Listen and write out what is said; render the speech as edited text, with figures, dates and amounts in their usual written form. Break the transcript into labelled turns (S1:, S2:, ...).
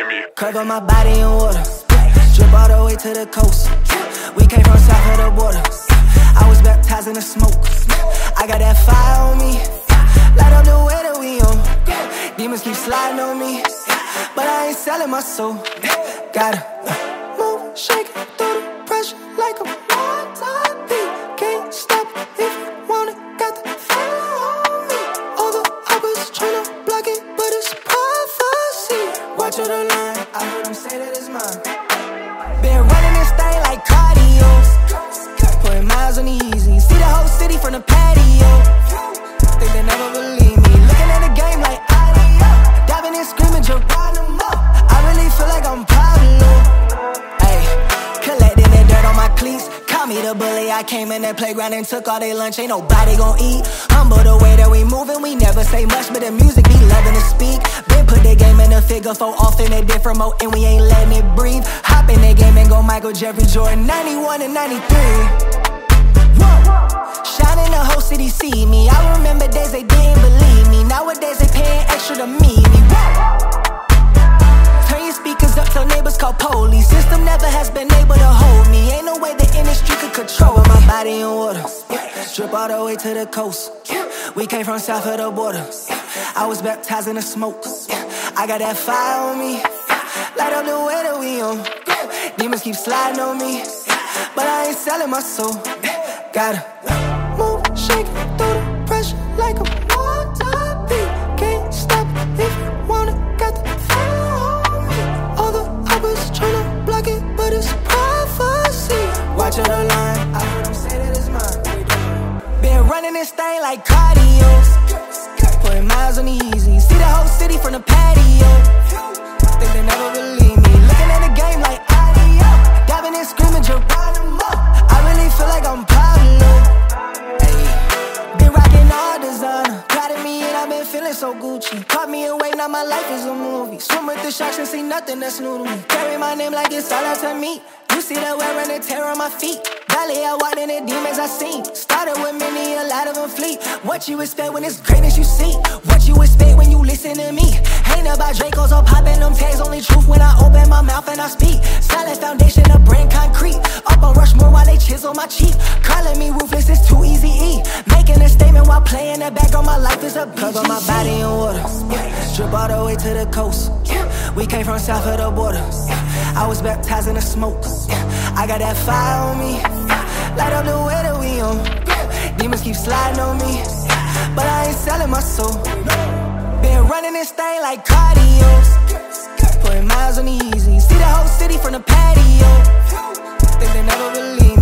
S1: me.
S2: Cover my body in water, drip all the way to the coast. We came from south of the border. I was baptized in the smoke. I got that fire on me, light up the way that we on. Demons keep sliding on me, but I ain't selling my soul. Gotta move, shake it through the pressure like a one-time beat. Can't stop it if you want it, got the fire on me. All the others tryna block it, but it's prophecy. Watch out the line, I heard them say that it's mine. Been running this thing like cardio, putting miles on the easy. See the whole city from the patio. Think they never believe me. Looking at the game like Adio, diving in scrimmage, you're riding them up. I really feel like I'm Pablo. Ayy, collecting that dirt on my cleats. Call me the bully, I came in that playground and took all their lunch. Ain't nobody gon' eat. Humble the way that we moving, we never say much, but the music be loving to speak. Been put the game in a figure 4 off in a different mode, and we ain't letting it breathe. Hop in that game and go Michael Jeffrey Jordan, 91 and 93. Shining the whole city see me. I remember days they didn't believe me. Nowadays they paying extra to meet me. Turn your speakers up till neighbors call police. System never has been able to hold me. Ain't no way the industry could control my body in water. Drip all the way to the coast. We came from south of the border. I was baptized in the smoke. I got that fire on me, light up the way that we on. Demons keep sliding on me, but I ain't selling my soul. Gotta move, shake it through the pressure like a one-time beat. Can't stop it if you want it, got the fire on me. All the others tryna block it, but it's prophecy. Watch out the line, I heard them say that it's mine. Been running this thing like cardio, putting miles on the easy. See the whole city from the patio. Think they never believe me. Looking at the game like Adio, diving in scrimmage, you're riding them up. I really feel like I'm Pablo. Ayy, been rocking all designer, proud of me and I've been feeling so Gucci. Caught me away, now my life is a movie. Swim with the sharks and see nothing that's new to me. Carry my name like it's all out to me. You see the wear and the tear on my feet. Valley, I walked in the demons I seen. Started with many, a lot of them fleet. What you expect when it's greatness you see? What you expect when you listen to me? Ain't about Dracos or popping them tags. Only truth when I open my mouth and I speak. Solid foundation of brain concrete. Up on Rushmore while they chisel my cheek. Calling me ruthless, it's too easy E. Making a statement while playing the background. My life is a cover my body in water. Drip all the way to the coast. We came from south of the border. I was baptized in the smoke. I got that fire on me, light up the way that we on. Demons keep sliding on me, but I ain't selling my soul. Been running this thing like cardio, putting miles on the easy. See the whole city from the patio. Think they never believe me.